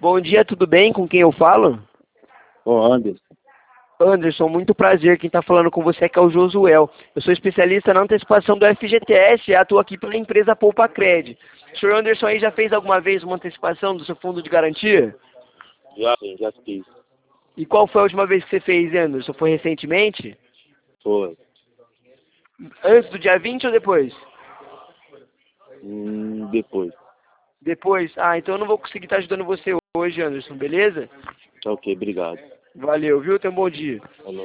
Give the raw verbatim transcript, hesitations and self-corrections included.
Bom dia, tudo bem? Com quem eu falo? Ô, Anderson. Anderson, muito prazer. Quem está falando com você aqui é o Josuel. Eu sou especialista na antecipação do F G T S e atuo aqui pela empresa Poupa Cred. O senhor Anderson aí já fez alguma vez uma antecipação do seu fundo de garantia? Já sim, já fiz. E qual foi a última vez que você fez, Anderson? Foi recentemente? Foi. Antes do dia vinte ou depois? Hum, depois. Depois? Ah, então eu não vou conseguir estar ajudando você hoje, Anderson, beleza? Tá ok, obrigado. Valeu, viu? Tenha um bom dia. Falou.